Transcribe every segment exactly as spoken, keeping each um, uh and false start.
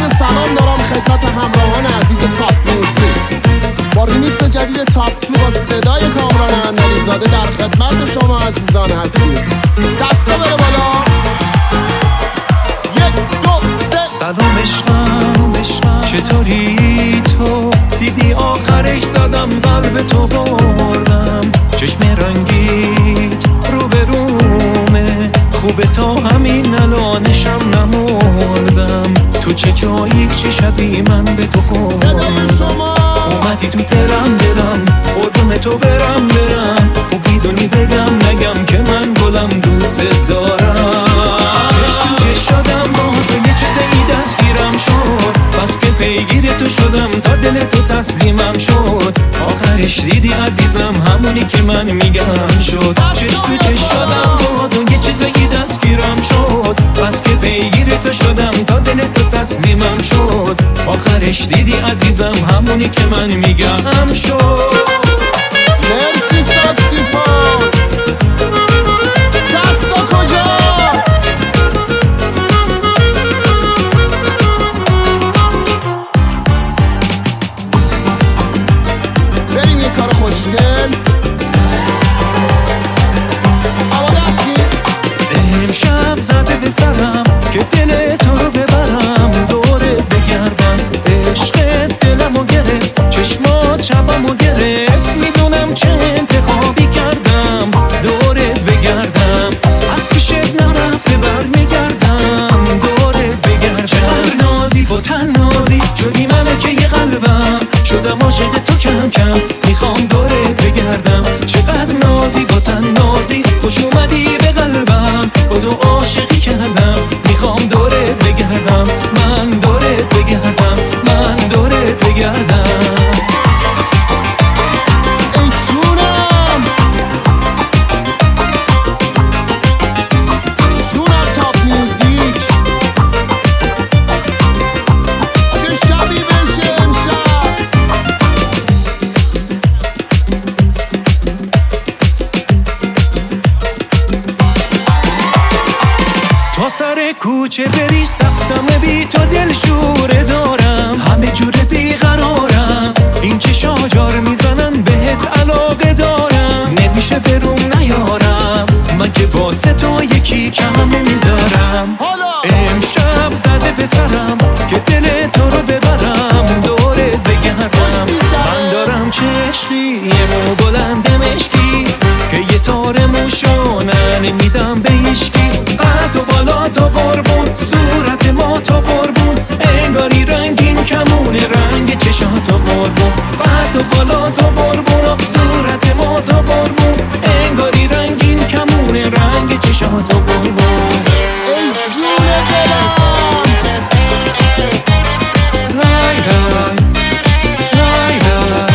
عرض سلام دارم خدمت همراهان عزیز تاپ میوزیک. با ریمیکس جدید تاپ تو با صدای کامران اندریزاده در خدمت شما عزیزان هستیم. دستا بره بالا. یک دو سه. سلام عشقم عشقم چطوری تو؟ دیدی آخرش زدم قلب تو بردم. چشم رنگیت رو به رومه، خوبه تا همین الانشم نمردم. تو چه جایی چه شبی من به تو خوردم. اومدی تو دلم دلم قربون تو برم برم. خوب میدونی بگم نگم که من گلم دوست دارم. چش تو چش شدم با تو یه چیزی دستگیرم شد. بس که پیگیر تو شدم تا دل تو تسلیمم شد. آخرش دیدی عزیزم همونی که من میگم شد. چش تو چش شدم با تو یه چیزی دستگیرم شد. بس که پیگیر تو شدم تا دل تو تسلیمم شد. آخرش دیدی عزیزم همونی که من میگم شد. مرسی ساکسیفون. دستا کجاست؟ بریم یه کار خوشگل. آماده هستی؟ امشب زده به سرم که دل تو رو ببرم دورت بگردم. عشقت دلمو گرفت چشمات شبمو گرفت. میدونم چه انتخابی کردم دورت بگردم. از پیشت نرفته بر میگردم دورت بگردم. چقدر نازی با تنازی شدی ملکه قلبم. شدم عاشق تو کم کم میخوام دورت بگردم. چقدر نازی با تنازی خوش اومدی به قلبم. با تو عاشقی کردم میخوام دورت بگردم. من دورت بگردم من دورت بگردم. ای جونم جونم تاپ میوزیک. چه شبی بشه امشب. تا سر کوچه بری سختم بی تو دل شوره دارم. همه جور بیقرارم این چه شاجار میزنن بهت علاقه دارم. نمیشه بروم نیارم من که واسه تو یکی کم نمیذارم. امشب زده به سرم که دل تو رو ببرم دورت بگردم. من دارم چه عشقی یه مو بلند مشکی که یه تار موشانه نمیدم به هیشکی. بعد و بالا تا قربون صورت ما تا قربون. انگاری رنگین کمونه رنگ چشات تا قربون. بعد و بالا تا قربون صورت ما تا قربون. انگاری رنگین کمونه رنگ چشات تا قربون. ای جون دلم رای رای رای رای.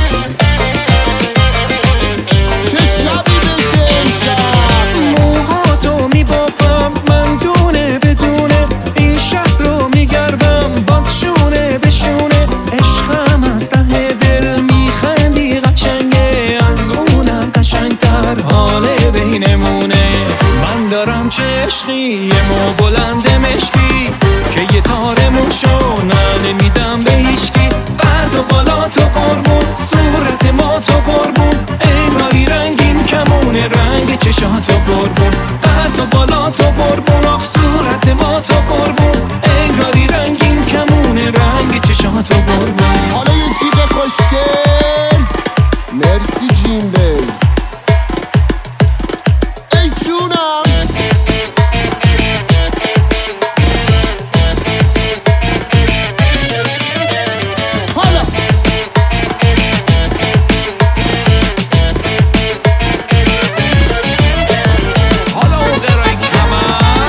چه شبی بشه امشب. موهاتو میبافم من دونه بدونه. این شهر رو میگردم باد شونه به شونه. عشقم از ته دل میخندی قشنگه. از اونم قشنگتر حال بینمونه. من دارم چه عشقی یه مو بلند مشکی که یه تار موشو نمیدم به هیشکی. بعد و بالا تو قربون صورت ما تو قربون. انگاری رنگین کمونه رنگ چشات تو قربون. بعد و بالا تو قربون آخ صورت ما تو قربون. انگاری رنگین کمونه رنگ چشات تو قربون. حالا یه جیغ خوشگل. مرسی جیم بی. ای جونم حالا حالا قرنگ کمر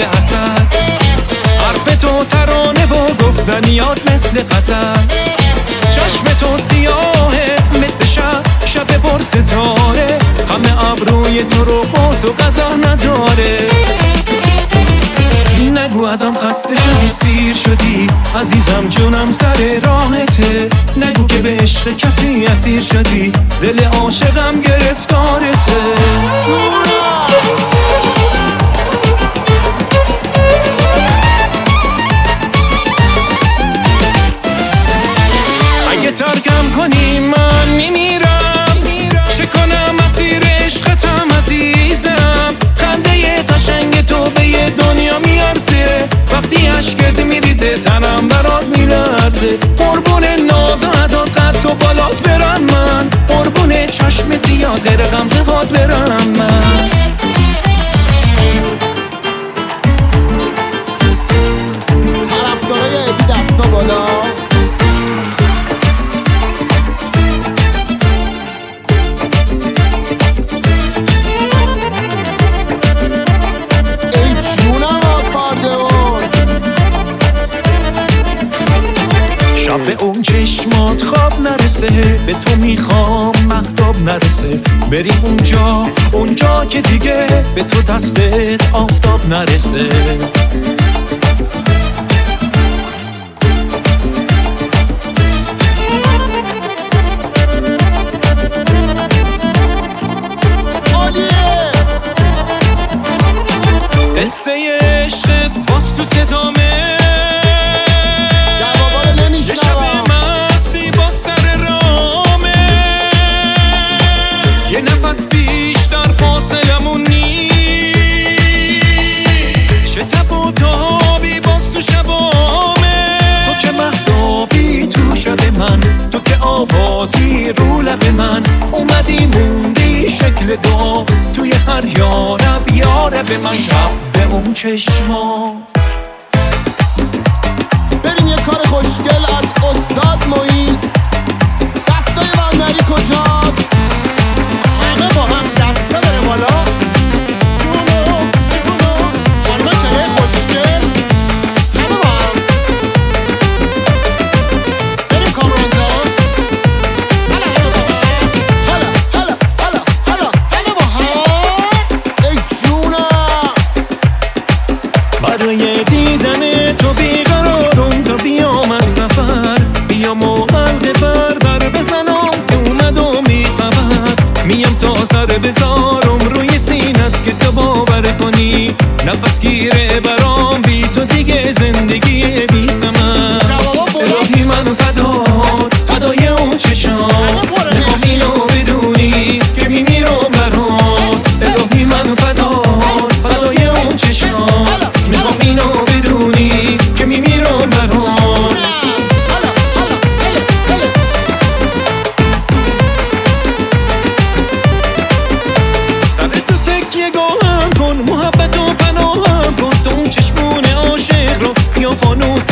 اسد، حرف تو ترانه و گفتنیات مثل غزل، چشم تو سیاهه مثل شب شب پر ستاره، همه ابروی تو رو قوس و قضا نداره. نگو ازم خسته شدی سیر شدی عزیزم جونم سر راهته، نگو که به عشق کسی اسیر شدی دل عاشقم گرفتارته. اگه ترکم کنی من میمیرم، چه کنم مسیر عشقتم عزیزم، خنده قشنگ تو به یه دنیا میارزه، وقتی عشقت میریزه تنم برات میلرزه، قربون ناز و عداد قد و بالات برم من، قربون چشم زیاد غیر غمزه هات برم من. طرفدارای ابی دستا بالا. شب به اون چشمات خواب نرسه، به تو میخوام مهتاب نرسه، بریم اونجا اونجا که دیگه به تو دستت آفتاب نرسه. قصه عشقت باز تو صدامه، یه شب مستی با سر رامه، یه نفس بیشتر فاصلمون نیست، چه تب و تابی باز تو شبامه، تو که مهتابی تو شب من، تو که آوازی رو لب من، اومدی موندی شکل دعا توی هر یارب یارب من. شب به اون چشما بریم یه کار خوشگل از استاد معین. دستای بندری کجاست؟ همه با هم دستا بره بالا. جونو جونو خانمه چهه خوشگل، همه با هم بریم کامران جان. هلا هلا هلا هلا همه با هم. ای جونم برای دیدن تو بیقرارم تا بیام از سفر، بیام و حلقه بر بر بزنم که اومد و میخبر، میم تا سر بزارم روی سینت که تو باور کنی، نفس گیره برام بی تو دیگه زندگی بی ثمر. الهی من فدات فدای اون چشام، میخوام اینو بدونی که میمیرم برات، الهی من فدات فدای اون چشام، میخوام اینو بدونی که میمیرم برات. سر تو تکیه گاهم کن، محبت و پناهم کن، تو اون چشمون عاشق رو یا فانوس